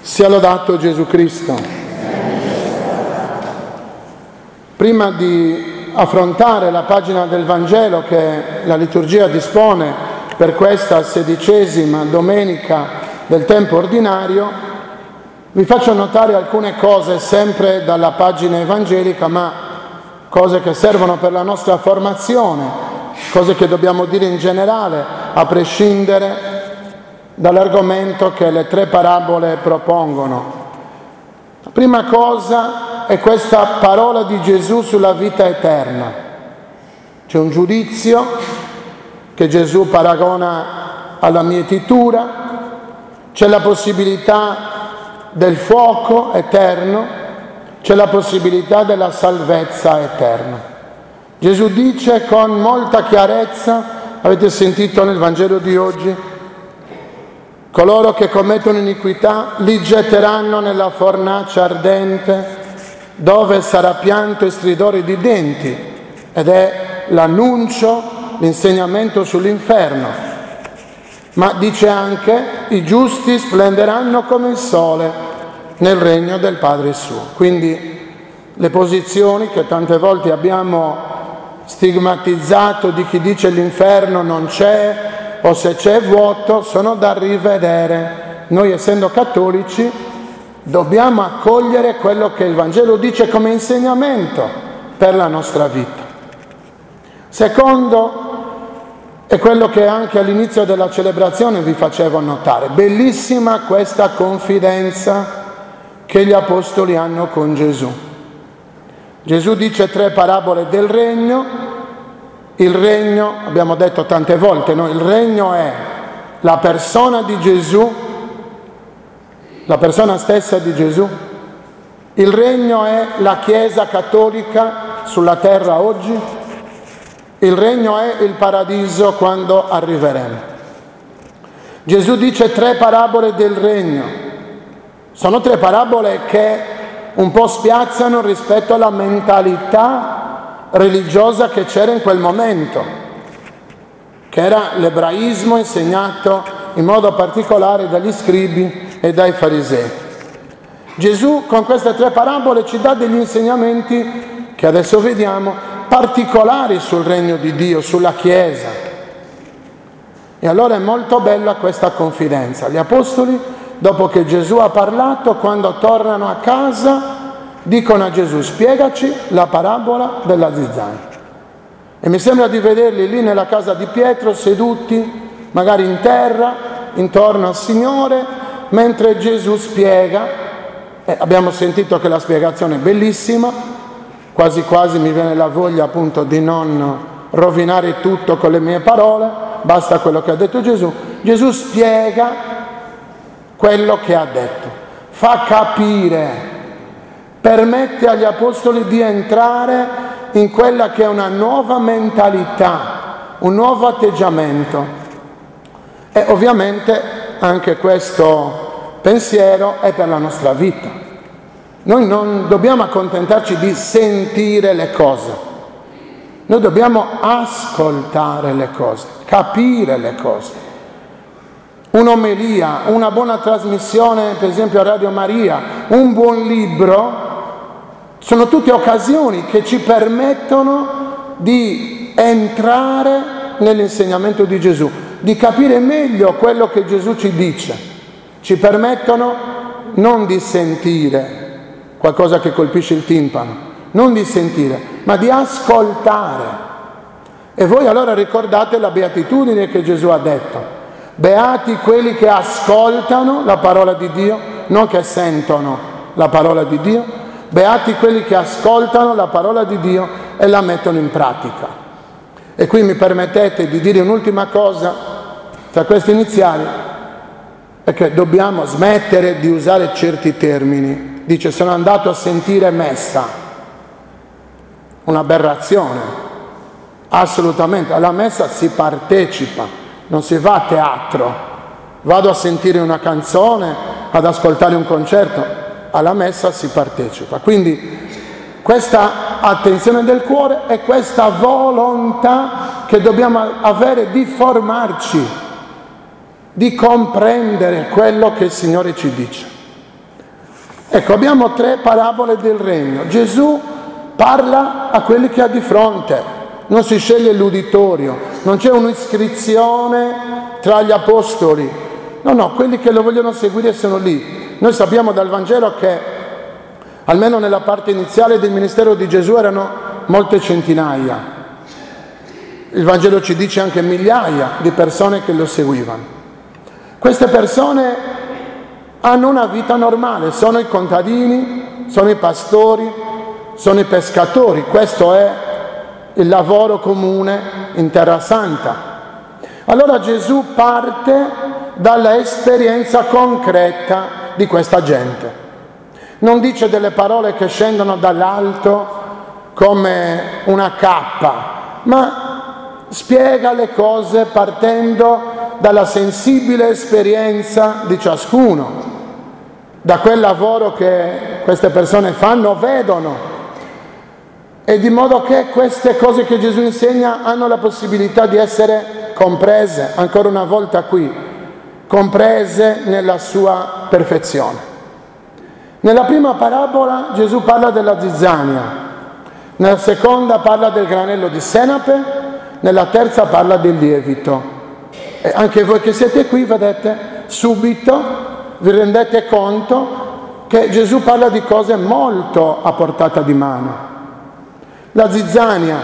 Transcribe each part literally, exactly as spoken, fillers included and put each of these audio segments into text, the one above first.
Sia lodato Gesù Cristo. Prima di affrontare la pagina del Vangelo che la liturgia dispone per questa sedicesima domenica del tempo ordinario, vi faccio notare alcune cose sempre dalla pagina evangelica, ma cose che servono per la nostra formazione, cose che dobbiamo dire in generale, a prescindere dall'argomento che le tre parabole propongono. La prima cosa è questa parola di Gesù sulla vita eterna. C'è un giudizio che Gesù paragona alla mietitura, c'è la possibilità del fuoco eterno, c'è la possibilità della salvezza eterna. Gesù dice con molta chiarezza, avete sentito nel Vangelo di oggi, coloro che commettono iniquità li getteranno nella fornace ardente, dove sarà pianto e stridore di denti, ed è l'annuncio, l'insegnamento sull'inferno. Ma dice anche, i giusti splenderanno come il sole nel regno del Padre suo. Quindi le posizioni che tante volte abbiamo stigmatizzato di chi dice l'inferno non c'è, o se c'è vuoto, sono da rivedere. Noi, essendo cattolici, dobbiamo accogliere quello che il Vangelo dice come insegnamento per la nostra vita. Secondo è quello che anche all'inizio della celebrazione vi facevo notare. Bellissima questa confidenza che gli apostoli hanno con Gesù. Gesù dice tre parabole del regno. Il regno, abbiamo detto tante volte, no? Il regno è la persona di Gesù, la persona stessa di Gesù. Il regno è la Chiesa cattolica sulla terra oggi. Il regno è il paradiso quando arriveremo. Gesù dice tre parabole del regno. Sono tre parabole che un po' spiazzano rispetto alla mentalità religiosa che c'era in quel momento, che era l'ebraismo insegnato in modo particolare dagli scribi e dai farisei. Gesù con queste tre parabole ci dà degli insegnamenti che adesso vediamo, particolari sul regno di Dio, sulla Chiesa. E allora è molto bella questa confidenza. Gli apostoli, dopo che Gesù ha parlato, quando tornano a casa, dicono a Gesù, spiegaci la parabola della zizzania. E mi sembra di vederli lì nella casa di Pietro, seduti, magari in terra, intorno al Signore, mentre Gesù spiega. E abbiamo sentito che la spiegazione è bellissima, quasi quasi mi viene la voglia appunto di non rovinare tutto con le mie parole, basta quello che ha detto Gesù. Gesù spiega quello che ha detto, fa capire, permette agli apostoli di entrare in quella che è una nuova mentalità, un nuovo atteggiamento. E ovviamente anche questo pensiero è per la nostra vita. Noi non dobbiamo accontentarci di sentire le cose, noi dobbiamo ascoltare le cose, capire le cose. Un'omelia, una buona trasmissione, per esempio a Radio Maria, un buon libro, sono tutte occasioni che ci permettono di entrare nell'insegnamento di Gesù, di capire meglio quello che Gesù ci dice. Ci permettono non di sentire qualcosa che colpisce il timpano, non di sentire, ma di ascoltare. E voi allora ricordate la beatitudine che Gesù ha detto. Beati quelli che ascoltano la parola di Dio, non che sentono la parola di Dio. Beati quelli che ascoltano la parola di Dio e la mettono in pratica. E qui mi permettete di dire un'ultima cosa tra questi iniziali, è che dobbiamo smettere di usare certi termini. Dice, sono andato a sentire messa. Un'aberrazione. Assolutamente. Alla messa si partecipa, non si va a teatro. Vado a sentire una canzone, ad ascoltare un concerto. Alla messa si partecipa. Quindi questa attenzione del cuore e questa volontà che dobbiamo avere di formarci, di comprendere quello che il Signore ci dice. Ecco, abbiamo tre parabole del regno. Gesù parla a quelli che ha di fronte, non si sceglie l'uditorio, non c'è un'iscrizione tra gli apostoli. No, no, quelli che lo vogliono seguire sono lì. Noi sappiamo dal Vangelo che, almeno nella parte iniziale del ministero di Gesù, erano molte centinaia. Il Vangelo ci dice anche migliaia di persone che lo seguivano. Queste persone hanno una vita normale, sono i contadini, sono i pastori, sono i pescatori. Questo è il lavoro comune in Terra Santa. Allora Gesù parte dalla esperienza concreta di questa gente. Non dice delle parole che scendono dall'alto come una cappa, ma spiega le cose partendo dalla sensibile esperienza di ciascuno, da quel lavoro che queste persone fanno, vedono, e di modo che queste cose che Gesù insegna hanno la possibilità di essere comprese, ancora una volta qui, comprese nella sua perfezione. Nella prima parabola Gesù parla della zizzania, nella seconda parla del granello di senape, nella terza parla del lievito. E anche voi che siete qui, vedete, subito vi rendete conto che Gesù parla di cose molto a portata di mano. La zizzania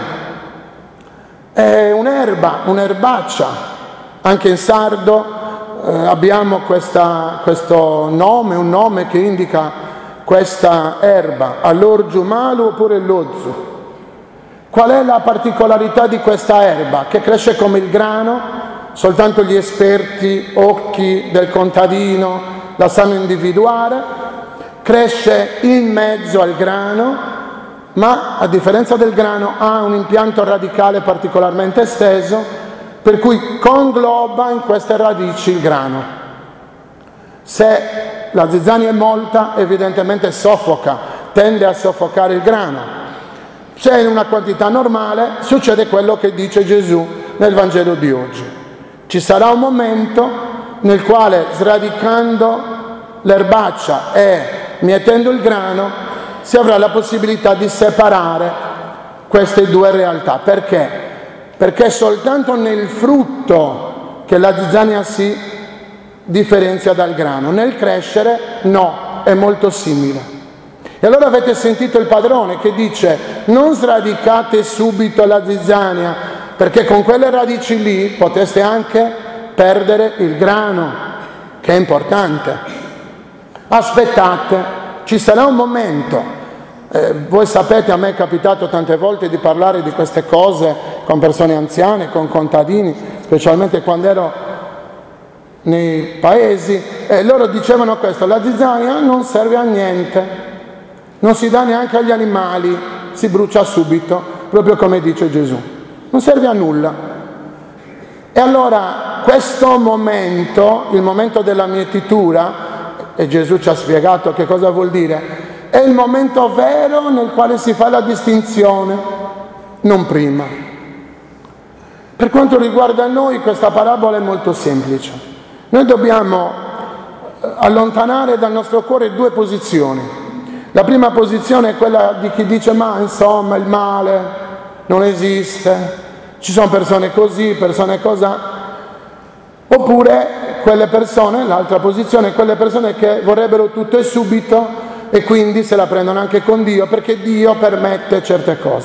è un'erba, un'erbaccia. Anche in sardo eh, abbiamo questa, questo nome, un nome che indica questa erba, all'orgiu malu oppure l'ozzu. Qual è la particolarità di questa erba? Che cresce come il grano, soltanto gli esperti occhi del contadino la sanno individuare, cresce in mezzo al grano, ma a differenza del grano ha un impianto radicale particolarmente esteso, per cui congloba in queste radici il grano. Se la zizzania è molta, evidentemente soffoca, tende a soffocare il grano. Se è in una quantità normale, succede quello che dice Gesù nel Vangelo di oggi. Ci sarà un momento nel quale, sradicando l'erbaccia e mietendo il grano, si avrà la possibilità di separare queste due realtà. Perché? Perché soltanto nel frutto che la zizzania si differenzia dal grano. Nel crescere no, è molto simile. E allora avete sentito il padrone che dice: non sradicate subito la zizzania, perché con quelle radici lì poteste anche perdere il grano, che è importante. Aspettate, ci sarà un momento. Eh, voi sapete, a me è capitato tante volte di parlare di queste cose con persone anziane, con contadini, specialmente quando ero nei paesi, e loro dicevano questo: la zizzania non serve a niente, non si dà neanche agli animali, si brucia subito, proprio come dice Gesù, non serve a nulla. E allora questo momento, il momento della mietitura, e Gesù ci ha spiegato che cosa vuol dire, è il momento vero nel quale si fa la distinzione, non prima. Per quanto riguarda noi, questa parabola è molto semplice. Noi dobbiamo allontanare dal nostro cuore due posizioni. La prima posizione è quella di chi dice: ma insomma il male non esiste, ci sono persone così, persone cosà. Oppure quelle persone, l'altra posizione è quelle persone che vorrebbero tutto e subito e quindi se la prendono anche con Dio, perché Dio permette certe cose.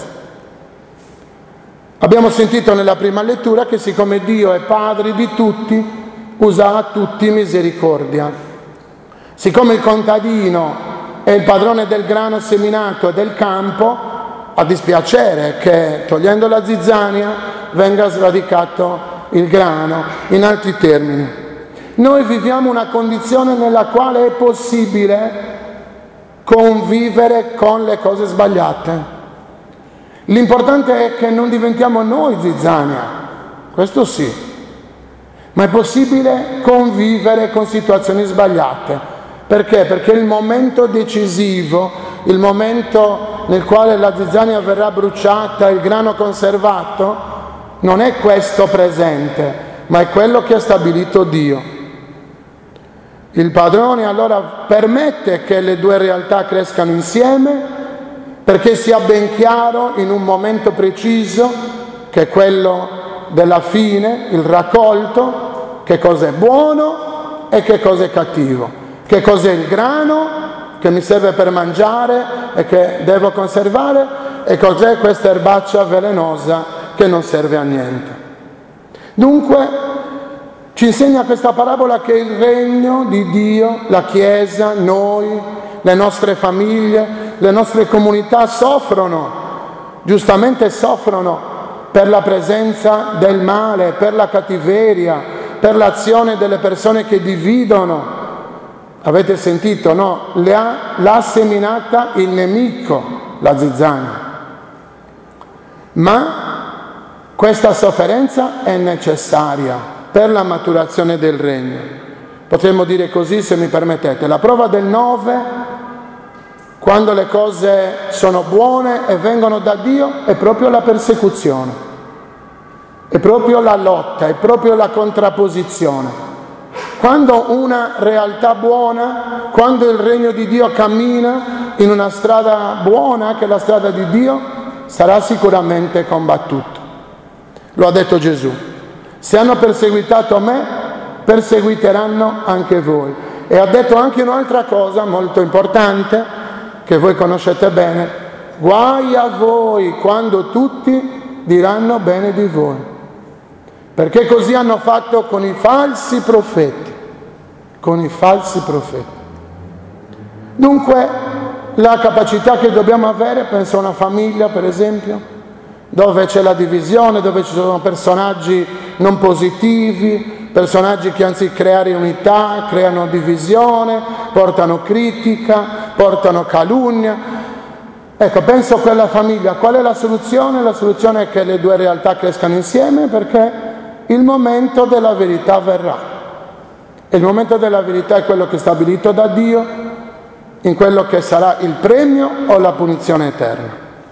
Abbiamo sentito nella prima lettura che siccome Dio è padre di tutti, usa a tutti misericordia. Siccome il contadino è il padrone del grano seminato e del campo, ha dispiacere che togliendo la zizzania venga sradicato il grano. In altri termini, noi viviamo una condizione nella quale è possibile convivere con le cose sbagliate. L'importante è che non diventiamo noi zizzania, questo sì, ma è possibile convivere con situazioni sbagliate. Perché? Perché il momento decisivo, il momento nel quale la zizzania verrà bruciata, il grano conservato, non è questo presente, ma è quello che ha stabilito Dio. Il padrone allora permette che le due realtà crescano insieme perché sia ben chiaro in un momento preciso, che è quello della fine, il raccolto, che cosa è buono e che cosa è cattivo, che cos'è il grano che mi serve per mangiare e che devo conservare e cos'è questa erbaccia velenosa che non serve a niente. Dunque ci insegna questa parabola che il regno di Dio, la Chiesa, noi, le nostre famiglie, le nostre comunità soffrono, giustamente soffrono per la presenza del male, per la cattiveria, per l'azione delle persone che dividono. Avete sentito, no? L'ha, l'ha seminata il nemico, la zizzania. Ma questa sofferenza è necessaria per la maturazione del regno. Potremmo dire così, se mi permettete. La prova del nove, quando le cose sono buone e vengono da Dio, è proprio la persecuzione, è proprio la lotta, è proprio la contrapposizione. Quando una realtà buona, quando il regno di Dio cammina in una strada buona, che è la strada di Dio, sarà sicuramente combattuto. Lo ha detto Gesù. Se hanno perseguitato me, perseguiteranno anche voi. E ha detto anche un'altra cosa molto importante, che voi conoscete bene: guai a voi quando tutti diranno bene di voi. Perché così hanno fatto con i falsi profeti, con i falsi profeti. Dunque, la capacità che dobbiamo avere, penso a una famiglia per esempio, dove c'è la divisione, dove ci sono personaggi non positivi, personaggi che anziché creare unità, creano divisione, portano critica, portano calunnia. Ecco, penso a quella famiglia. Qual è la soluzione? La soluzione è che le due realtà crescano insieme, perché il momento della verità verrà. E il momento della verità è quello che è stabilito da Dio, in quello che sarà il premio o la punizione eterna.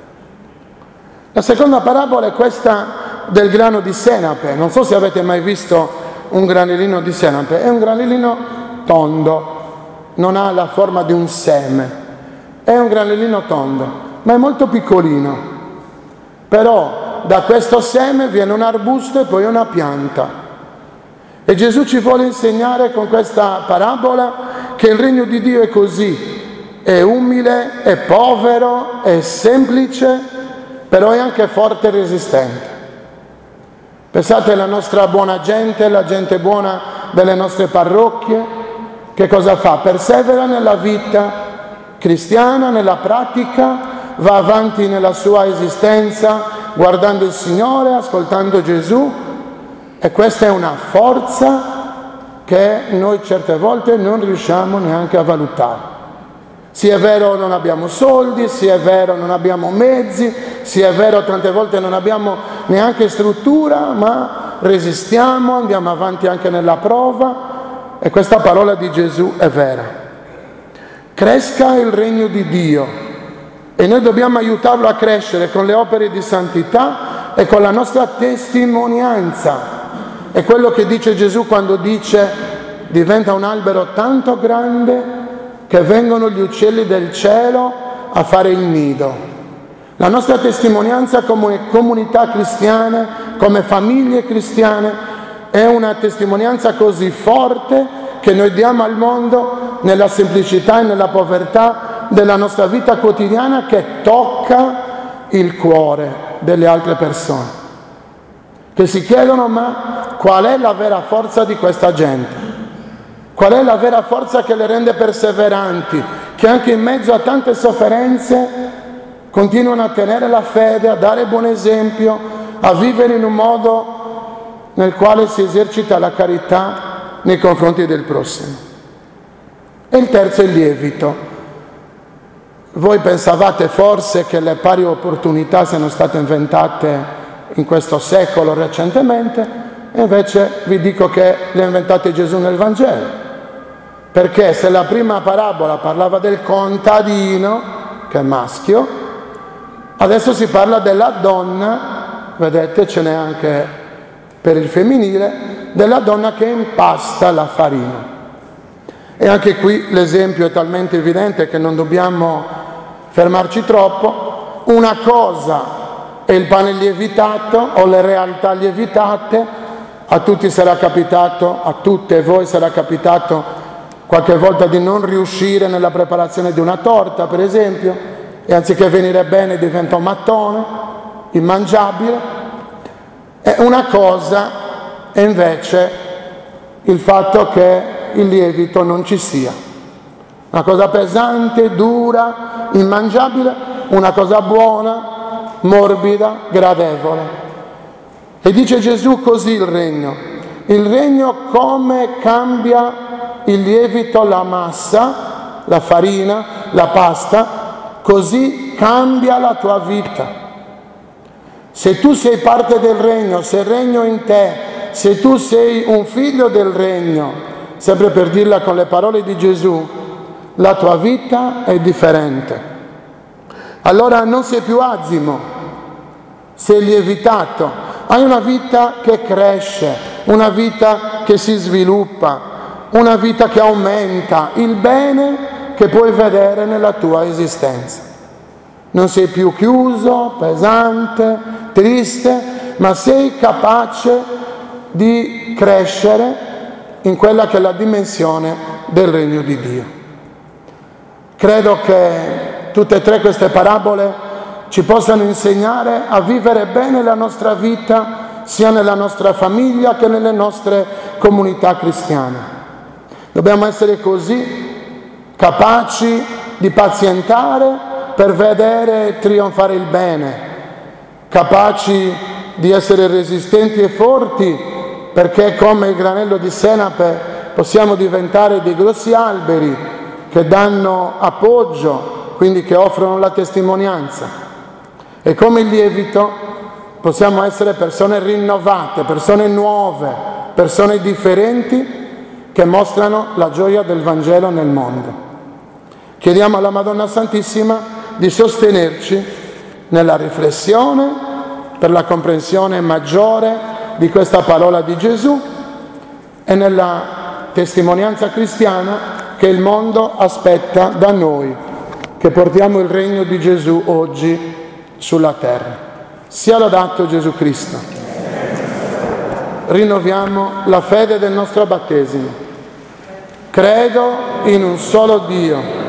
La seconda parabola è questa del grano di senape. Non so se avete mai visto un granellino di senape. È un granellino tondo, non ha la forma di un seme. È un granellino tondo, ma è molto piccolino. Però da questo seme viene un arbusto e poi una pianta. E Gesù ci vuole insegnare con questa parabola che il regno di Dio è così: è umile, è povero, è semplice, però è anche forte e resistente. Pensate alla nostra buona gente, la gente buona delle nostre parrocchie, che cosa fa? Persevera nella vita cristiana, nella pratica, va avanti nella sua esistenza guardando il Signore, ascoltando Gesù, e questa è una forza che noi certe volte non riusciamo neanche a valutare. Sì, è vero, non abbiamo soldi, sì, è vero, non abbiamo mezzi, sì, è vero, tante volte non abbiamo neanche struttura, ma resistiamo, andiamo avanti anche nella prova, e questa parola di Gesù è vera. Cresca il regno di Dio. E noi dobbiamo aiutarlo a crescere con le opere di santità e con la nostra testimonianza. È quello che dice Gesù quando dice: diventa un albero tanto grande che vengono gli uccelli del cielo a fare il nido. La nostra testimonianza come comunità cristiane, come famiglie cristiane, è una testimonianza così forte che noi diamo al mondo nella semplicità e nella povertà della nostra vita quotidiana, che tocca il cuore delle altre persone, che si chiedono: ma qual è la vera forza di questa gente? Qual è la vera forza che le rende perseveranti, che anche in mezzo a tante sofferenze continuano a tenere la fede, a dare buon esempio, a vivere in un modo nel quale si esercita la carità nei confronti del prossimo? E il terzo è il lievito. Voi pensavate forse che le pari opportunità siano state inventate in questo secolo recentemente, e invece vi dico che le ha inventate Gesù nel Vangelo. Perché se la prima parabola parlava del contadino, che è maschio, adesso si parla della donna, vedete, ce n'è anche per il femminile, della donna che impasta la farina. E anche qui l'esempio è talmente evidente che non dobbiamo fermarci troppo. Una cosa è il pane lievitato o le realtà lievitate. A tutti sarà capitato, a tutte voi sarà capitato qualche volta di non riuscire nella preparazione di una torta, per esempio, e anziché venire bene diventa un mattone, immangiabile. E una cosa è invece il fatto che il lievito non ci sia. Una cosa pesante, dura, immangiabile, una cosa buona, morbida, gradevole. E dice Gesù così il regno. Il regno come cambia il lievito, la massa, la farina, la pasta, così cambia la tua vita. Se tu sei parte del regno, se il regno è in te, se tu sei un figlio del regno, sempre per dirla con le parole di Gesù, la tua vita è differente. Allora non sei più azimo, sei lievitato, hai una vita che cresce, una vita che si sviluppa, una vita che aumenta il bene che puoi vedere nella tua esistenza. Non sei più chiuso, pesante, triste, ma sei capace di crescere in quella che è la dimensione del regno di Dio. Credo che tutte e tre queste parabole ci possano insegnare a vivere bene la nostra vita, sia nella nostra famiglia che nelle nostre comunità cristiane. Dobbiamo essere così capaci di pazientare per vedere trionfare il bene, capaci di essere resistenti e forti, perché come il granello di senape possiamo diventare dei grossi alberi che danno appoggio, quindi che offrono la testimonianza. E come il lievito possiamo essere persone rinnovate, persone nuove, persone differenti che mostrano la gioia del Vangelo nel mondo. Chiediamo alla Madonna Santissima di sostenerci nella riflessione per la comprensione maggiore di questa parola di Gesù e nella testimonianza cristiana che il mondo aspetta da noi, che portiamo il regno di Gesù oggi sulla terra. Sia lodato Gesù Cristo. Rinnoviamo la fede del nostro battesimo. Credo in un solo Dio,